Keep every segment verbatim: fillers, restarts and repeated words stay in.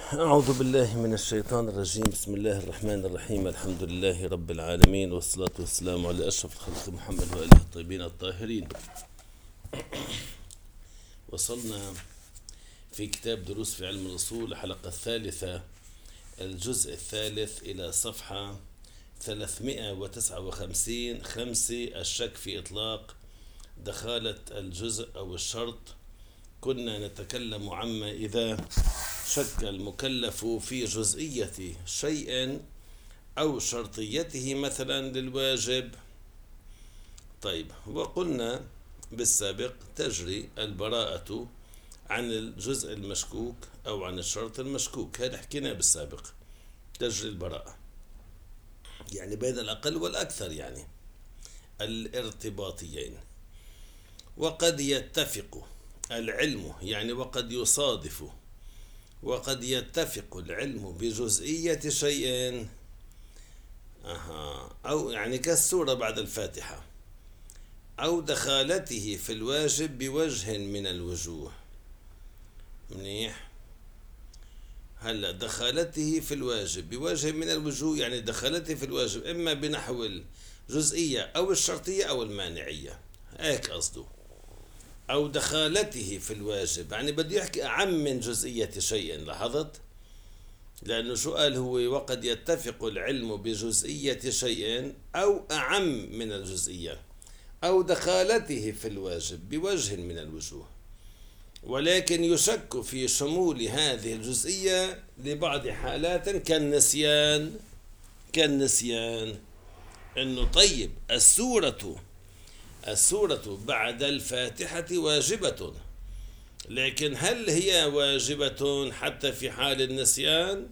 أعوذ بالله من الشيطان الرجيم. بسم الله الرحمن الرحيم. الحمد لله رب العالمين، والصلاة والسلام على أشرف الخلق محمد وآله الطيبين الطاهرين. وصلنا في كتاب دروس في علم الأصول الحلقة الثالثة، الجزء الثالث، إلى صفحة ثلاثمائة وتسعة وخمسين. خمسة، الشك في إطلاق دخالة الجزء أو الشرط. كنا نتكلم عما إذا شك المكلف في جزئية شيء أو شرطيته مثلا للواجب. طيب، وقلنا بالسابق تجري البراءة عن الجزء المشكوك أو عن الشرط المشكوك. هذا حكينا بالسابق، تجري البراءة يعني بين الأقل والأكثر، يعني الارتباطيين. وقد يتفق العلم، يعني وقد يصادف وقد يتفق العلم بجزئية شيء أها أو يعني كالسورة بعد الفاتحة، أو دخالته في الواجب بوجه من الوجوه. منيح. هلا دخالته في الواجب بوجه من الوجوه، يعني دخالته في الواجب إما بنحو الجزئية أو الشرطية أو المانعية، هيك قصده. أو دخالته في الواجب يعني بده يحكي أعم من جزئية شيء. لاحظت؟ لأنه سؤال هو وقد يتفق العلم بجزئية شيء أو أعم من الجزئية، أو دخالته في الواجب بوجه من الوجوه، ولكن يشك في شمول هذه الجزئية لبعض حالات كالنسيان. كالنسيان إنه طيب السورة السورة بعد الفاتحة واجبة، لكن هل هي واجبة حتى في حال النسيان؟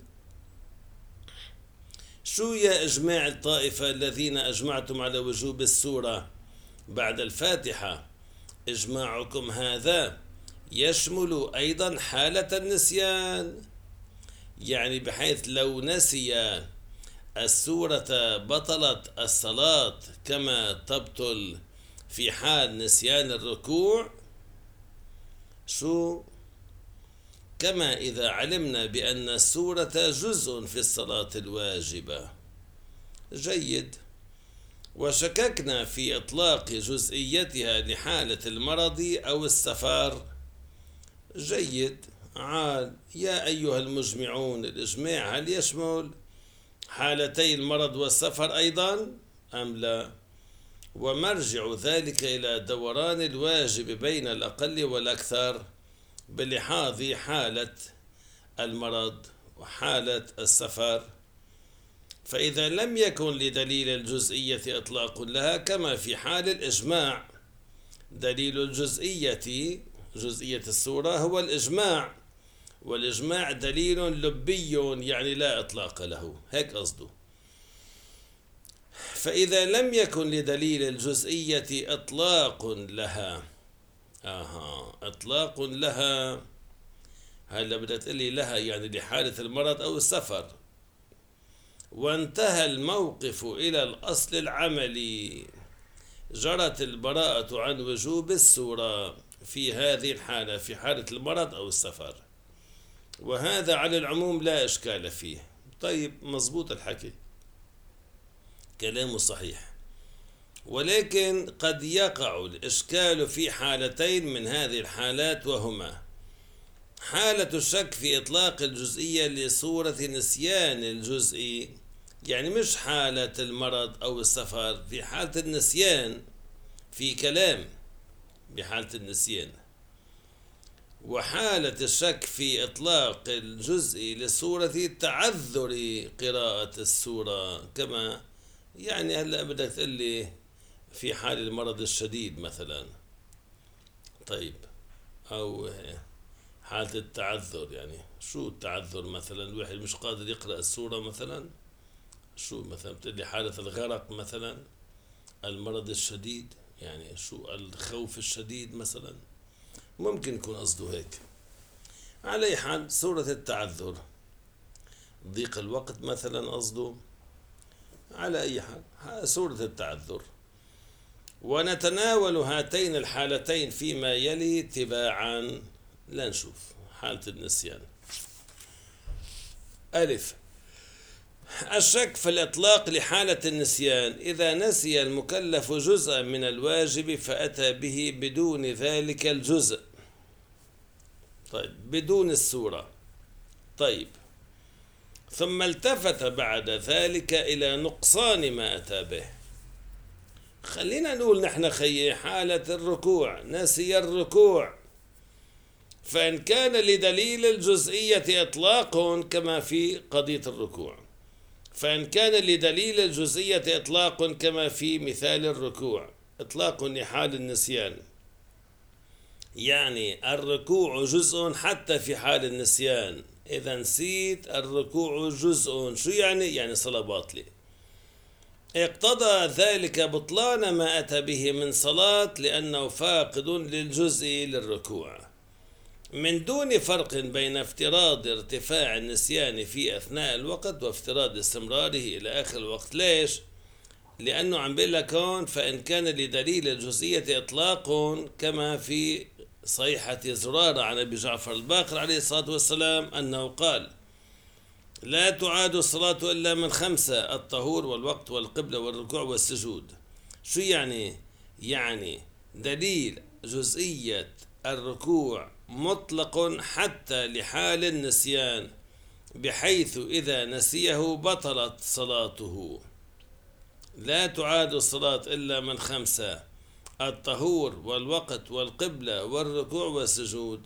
شو يا إجماع الطائفة الذين أجمعتم على وجوب السورة بعد الفاتحة؟ إجماعكم هذا يشمل أيضا حالة النسيان، يعني بحيث لو نسي السورة بطلت الصلاة كما تبطل في حال نسيان الركوع. شو؟ كما إذا علمنا بأن السورة جزء في الصلاة الواجبة. جيد. وشككنا في إطلاق جزئيتها لحالة المرض أو السفر. جيد. عال يا أيها المجمعون، الإجماع هل يشمل حالتي المرض والسفر أيضا أم لا؟ ومرجع ذلك إلى دوران الواجب بين الأقل والأكثر بلحاظ حالة المرض وحالة السفر. فإذا لم يكن لدليل الجزئية إطلاق لها كما في حال الإجماع، دليل الجزئية جزئية السورة هو الإجماع، والإجماع دليل لبي يعني لا إطلاق له، هيك قصده. فإذا لم يكن لدليل الجزئية إطلاق لها آها إطلاق لها هلا بدها تقلي لها يعني لحالة المرض أو السفر، وانتهى الموقف إلى الأصل العملي، جرت البراءة عن وجوب السورة في هذه الحالة، في حالة المرض أو السفر، وهذا على العموم لا إشكال فيه. طيب، مظبوط الحكي، كلامه صحيح، ولكن قد يقع الإشكال في حالتين من هذه الحالات، وهما حالة الشك في إطلاق الجزئية لصورة نسيان الجزئي، يعني مش حالة المرض أو السفر، في حالة النسيان في كلام بحالة النسيان. وحالة الشك في إطلاق الجزء لصورة تعذر قراءة السورة، كما يعني هلا بدك تقول لي في حال المرض الشديد مثلا. طيب، أو حالة التعذر، يعني شو التعذر مثلا؟ الواحد مش قادر يقرأ السورة مثلا. شو مثلا بتقول لي حالة الغرق مثلا، المرض الشديد، يعني شو الخوف الشديد مثلا، ممكن يكون قصده هيك. على أي حال، سورة التعذر، ضيق الوقت مثلا قصده. على أي حال سورة التعذر. ونتناول هاتين الحالتين فيما يلي تباعا. لا نشوف حالة النسيان. ألف. الشك في الإطلاق لحالة النسيان إذا نسي المكلف جزءا من الواجب فأتى به بدون ذلك الجزء. طيب بدون السورة. طيب ثم التفت بعد ذلك إلى نقصان ما أتى به. خلينا نقول نحن خي حالة الركوع نسي الركوع، فإن كان لدليل الجزئية إطلاق كما في قضية الركوع، فإن كان لدليل الجزئية إطلاق كما في مثال الركوع، إطلاق لحال النسيان، يعني الركوع جزء حتى في حال النسيان. إذا نسيت الركوع جزء، شو يعني؟ يعني صلاة باطلة. اقتضى ذلك بطلان ما أتى به من صلاة لأنه فاقد للجزء للركوع، من دون فرق بين افتراض ارتفاع النسيان في أثناء الوقت وافتراض استمراره إلى آخر الوقت. ليش؟ لأنه عم بيقول لك هون فإن كان لدليل الجزئية إطلاق كما في صيحة زرارة عن أبي جعفر الباقر عليه الصلاة والسلام أنه قال: لا تعاد الصلاة إلا من خمسة: الطهور والوقت والقبلة والركوع والسجود. شو يعني؟ يعني دليل جزئية الركوع مطلق حتى لحال النسيان، بحيث إذا نسيه بطلت صلاته. لا تعاد الصلاة إلا من خمسة: الطهور والوقت والقبلة والركوع والسجود.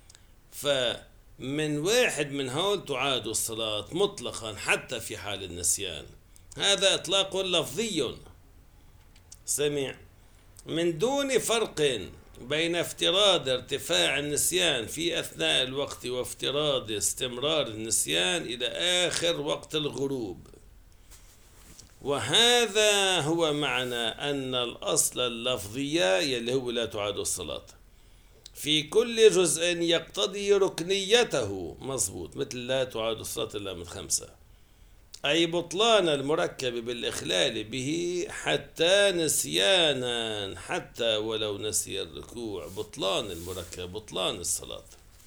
فمن واحد من هول تعاد الصلاة مطلقا حتى في حال النسيان. هذا إطلاق لفظي سمع، من دون فرق بين افتراض ارتفاع النسيان في أثناء الوقت وافتراض استمرار النسيان إلى آخر وقت الغروب. وهذا هو معنى أن الأصل اللفظية يلي هو لا تعاد الصلاة في كل جزء يقتضي ركنيته، مضبوط، مثل لا تعاد الصلاة إلا من خمسة، أي بطلان المركب بالإخلال به حتى نسيانا، حتى ولو نسي الركوع، بطلان المركب، بطلان الصلاة.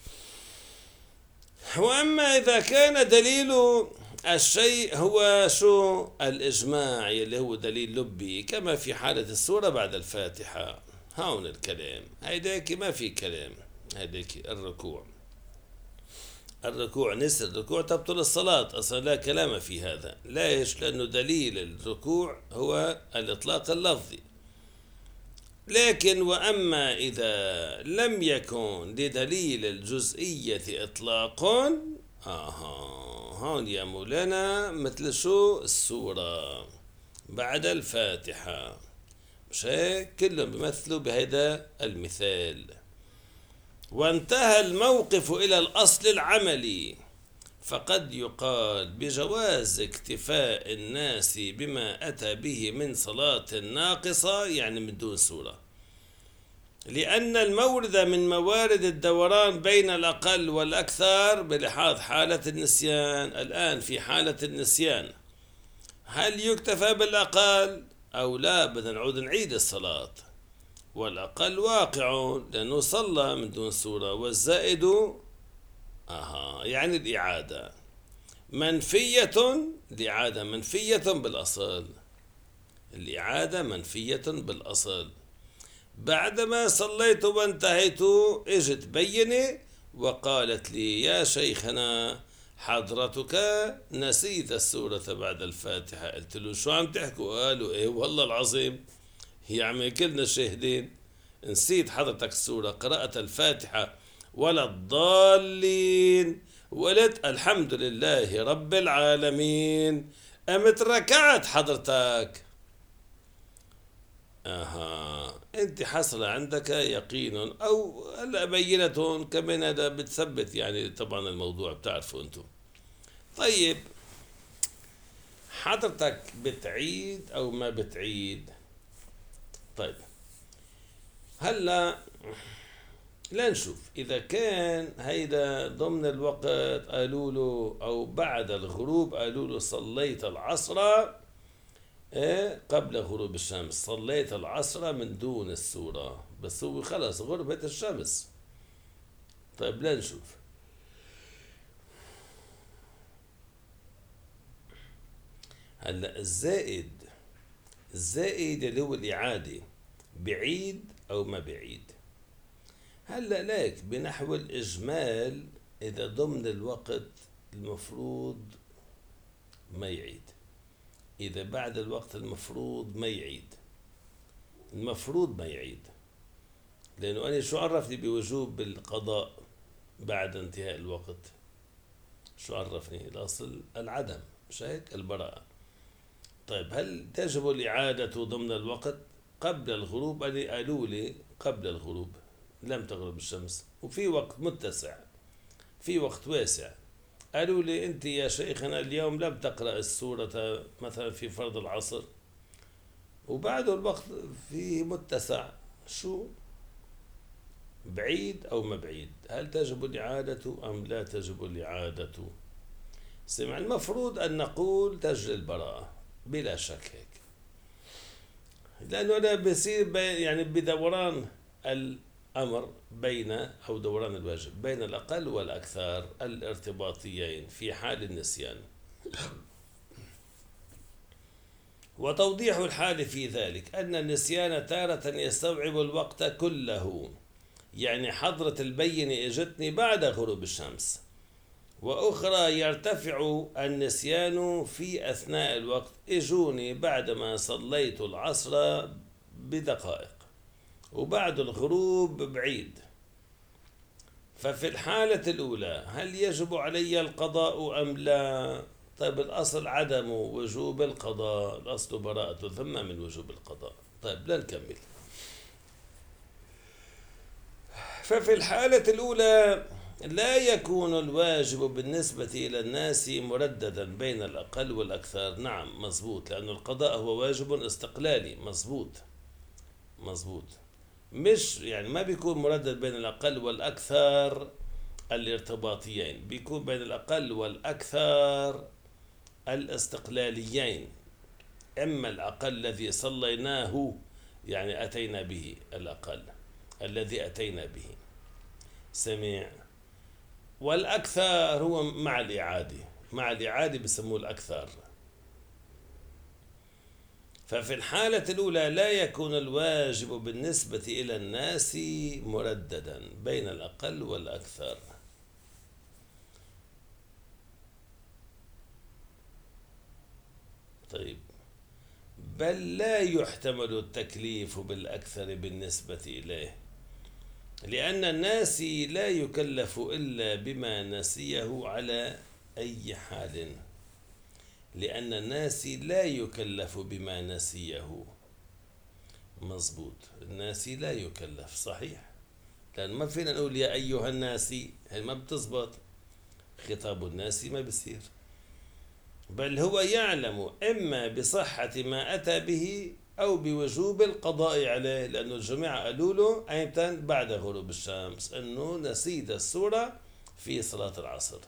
وأما إذا كان دليل الشيء هو شو؟ الإجماع اللي هو دليل لبي كما في حالة السورة بعد الفاتحة. هون الكلام، هيداك ما في كلام، هيداك الركوع الركوع نسي الركوع تبطل الصلاة أصلا، لا كلام في هذا. ليش؟ لأنه دليل الركوع هو الإطلاق اللفظي. لكن وأما إذا لم يكن لدليل الجزئية إطلاق، آها هون يا مولانا مثل شو؟ السورة بعد الفاتحة، مش هيك؟ كلهم بيمثلوا بهذا المثال. وانتهى الموقف إلى الأصل العملي، فقد يقال بجواز اكتفاء الناس بما أتى به من صلاة ناقصة، يعني من دون سورة، لأن المورد من موارد الدوران بين الأقل والأكثر بلحاظ حالة النسيان. الآن في حالة النسيان هل يكتفى بالأقل أو لا؟ بدنا نعود نعيد الصلاة، والأقل واقع لأنه صلى من دون سورة، والزائد آها يعني الإعادة منفية، الإعادة منفية بالأصل، الإعادة منفية بالأصل. بعدما صليت وانتهيت اجت بينة وقالت لي: يا شيخنا حضرتك نسيت السورة بعد الفاتحة. قلت له: شو عم تحكوا؟ قالوا: ايه والله العظيم يا عمي كلنا شاهدين، نسيت حضرتك السورة، قرأت الفاتحة ولا الضالين، وقلت الحمد لله رب العالمين، قمت ركعت حضرتك. اها انت حصل عندك يقين او هلا بينة كمان، هذا بتثبت يعني طبعا الموضوع بتعرفوا انتم. طيب حضرتك بتعيد او ما بتعيد؟ طيب هلا لنشوف إذا كان هيدا ضمن الوقت قالوا له أو بعد الغروب قالوا له صليت العصر إيه قبل غروب الشمس، صليت العصر من دون السورة، بس هو خلص غربت الشمس. طيب لنشوف. هلا الزائد الزائد اللي هو الإعادة بعيد أو ما بعيد. هلا لك بنحو الإجمال إذا ضمن الوقت المفروض ما يعيد، إذا بعد الوقت المفروض ما يعيد، المفروض ما يعيد، لأنه أنا شو عرفني بوجوب القضاء بعد انتهاء الوقت؟ شو عرفني؟ الأصل العدم، مش هيك؟ البراءة. طيب هل تجب الإعادة ضمن الوقت قبل الغروب؟ أنا قالوا لي قبل الغروب، لم تغرب الشمس وفي وقت متسع، في وقت واسع. قالوا لي أنت يا شيخنا اليوم لم تقرأ السورة مثلا في فرض العصر وبعده الوقت فيه متسع، شو بعيد أو ما بعيد؟ هل تجب الإعادة أم لا تجب الإعادة؟ سمع، المفروض أن نقول تجري البراءة بلا شك هيك، لأنه هذا بيصير يعني بدوران الأمر بين أو دوران الواجب بين الأقل والأكثر الارتباطيين في حال النسيان. وتوضيح الحال في ذلك أن النسيان تارة يستوعب الوقت كله، يعني حضرة البينة اجتني بعد غروب الشمس، وأخرى يرتفع النسيان في أثناء الوقت، اجوني بعدما صليت العصر بدقائق وبعد الغروب بعيد. ففي الحالة الأولى هل يجب علي القضاء أم لا؟ طيب الأصل عدم وجوب القضاء، الأصل براءة الذمة من وجوب القضاء. طيب لا نكمل. ففي الحالة الأولى لا يكون الواجب بالنسبة إلى الناس مرددا بين الأقل والأكثر. نعم مظبوط، لأن القضاء هو واجب استقلالي. مظبوط مظبوط، مش يعني ما بيكون مردد بين الأقل والأكثر الارتباطيين، بيكون بين الأقل والأكثر الاستقلاليين. إما الأقل الذي صليناه يعني أتينا به، الأقل الذي أتينا به سمع، والأكثر هو مع الإعادة، مع الإعادة بسموه الأكثر. ففي الحالة الأولى لا يكون الواجب بالنسبة إلى الناس مرددا بين الأقل والأكثر. طيب بل لا يحتمل التكليف بالأكثر بالنسبة إليه، لأن الناس لا يكلف إلا بما نسيه على أي حال، لأن الناس لا يكلف بما نسيه. مظبوط، الناس لا يكلف صحيح، لأن ما فينا نقول يا أيها الناس، هي ما بتزبط، خطاب الناس ما بصير، بل هو يعلم إما بصحة ما أتى به أو بوجوب القضاء عليه، لأنه الجماعة قالوا له أيمتى؟ بعد غروب الشمس، أنه نسيت السورة في صلاة العصر.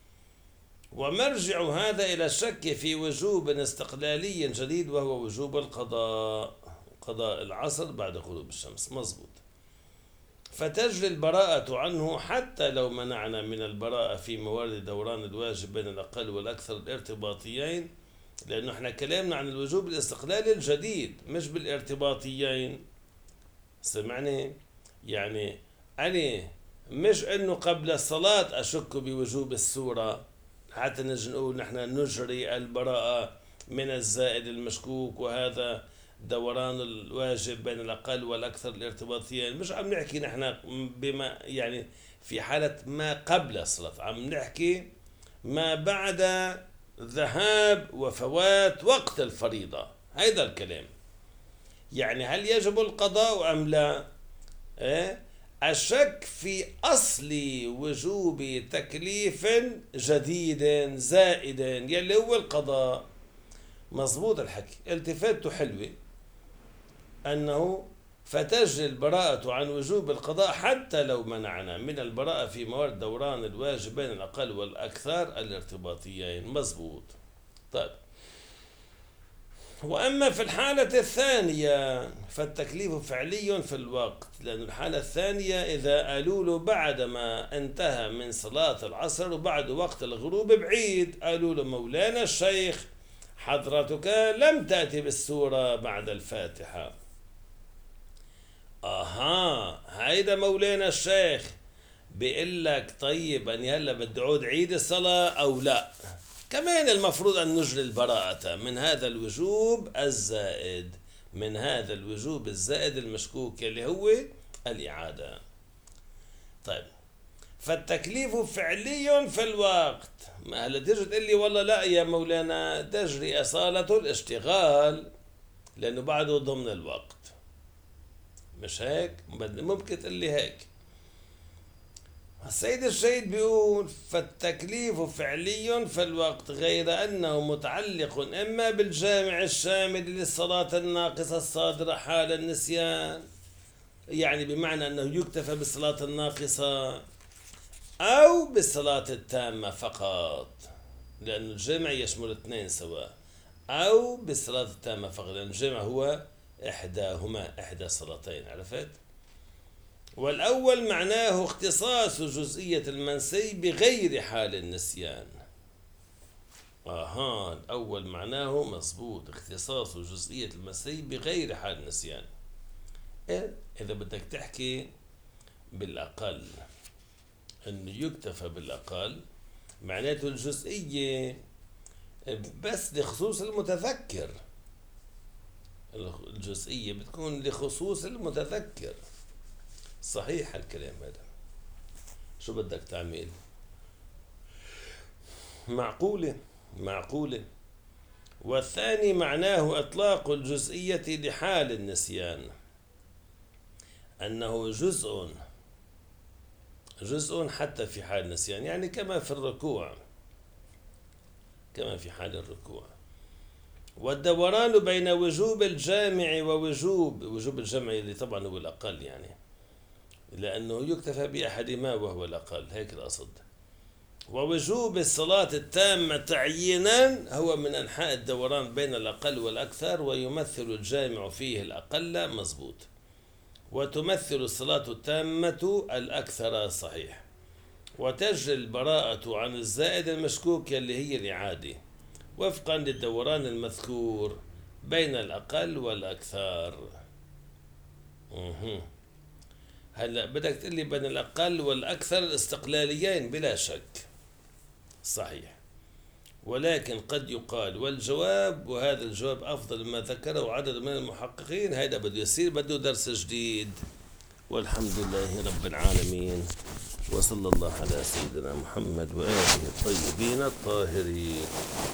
ومرجع هذا إلى الشك في وجوب استقلالي جديد وهو وجوب القضاء، قضاء العصر بعد غروب الشمس. مظبوط، فتجري البراءة عنه حتى لو منعنا من البراءة في موارد دوران الواجب بين الأقل والأكثر الارتباطيين، لأنه احنا كلامنا عن الوجوب الاستقلالي الجديد مش بالارتباطيين. سمعني؟ يعني أنا مش أنه قبل الصلاة أشك بوجوب السورة حتى نجي نقول نحن نجري البراءة من الزائد المشكوك، وهذا دوران الواجب بين الأقل والأكثر الارتباطيين. مش عم نحكي نحن بما يعني في حالة ما قبل الصلاة، عم نحكي ما بعد ذهاب وفوات وقت الفريضة. هذا الكلام يعني هل يجب القضاء أم لا؟ إيه؟ الشك في أصل وجوب تكليف جديد زائد يلي هو القضاء. مظبوط الحكي، التفاته حلوة، أنه فتجري البراءة عن وجوب القضاء حتى لو منعنا من البراءة في موارد دوران الواجب بين الأقل والأكثر الارتباطيين. مظبوط. طيب، وأما في الحالة الثانية فالتكليف فعلي في الوقت، لأن الحالة الثانية إذا قالوا له بعدما انتهى من صلاة العصر وبعد وقت الغروب بعيد، قالوا له مولانا الشيخ حضرتك لم تأتي بالسورة بعد الفاتحة. اها، هيدا مولانا الشيخ بيقول لك طيب أني هلا بدي أعود عيد الصلاة أو لا؟ كمان المفروض أن نجري البراءة من هذا الوجوب الزائد، من هذا الوجوب الزائد المشكوك اللي هو الإعادة. طيب، فالتكليف فعلي في الوقت. ما هلا تيجي تقول لي والله لا يا مولانا تجري أصالة الاشتغال لأنه بعده ضمن الوقت، مش هيك؟ ممكن تقول لي هيك. السيد الشهيد بيقول فالتكليف فعلي في الوقت غير أنه متعلق إما بالجامع الشامل للصلاة الناقصة الصادرة حال النسيان، يعني بمعنى أنه يكتفى بالصلاة الناقصة، أو بالصلاة التامة فقط لأن الجامع يشمل الاثنين سواء، أو بالصلاة التامة فقط لأن الجامع هو إحداهما، إحدى الصلاتين. عرفت؟ والأول معناه اختصاص جزئية المنسي بغير حال النسيان. آها، الأول معناه مضبوط، اختصاص جزئية المنسي بغير حال النسيان. إيه؟ إذا بدك تحكي بالأقل أنه يكتفى بالأقل معناته الجزئية بس لخصوص المتذكر، الجزئية بتكون لخصوص المتذكر. صحيح الكلام هذا، شو بدك تعمل؟ معقولة معقولة. والثاني معناه إطلاق الجزئية لحال النسيان، أنه جزء جزء حتى في حال النسيان، يعني كما في الركوع، كما في حال الركوع. والدوران بين وجوب الجامع ووجوب وجوب الجمع اللي طبعا هو الأقل، يعني لأنه يكتفى بأحدهما وهو الأقل، هيك القصد. ووجوب الصلاة التامة تعيينا هو من أنحاء الدوران بين الأقل والأكثر، ويمثل الجامع فيه الأقل، مضبوط، وتمثل الصلاة التامة الأكثر، صحيح. وتجري البراءة عن الزائد المشكوك اللي هي الإعادة وفقا للدوران المذكور بين الأقل والأكثر. أه. هلا بدك تقول لي بين الأقل والأكثر الاستقلاليين بلا شك، صحيح، ولكن قد يقال والجواب، وهذا الجواب أفضل مما ذكره عدد من المحققين، هذا بده يصير بده درس جديد. والحمد لله رب العالمين، وصلى الله على سيدنا محمد وآله الطيبين الطاهرين.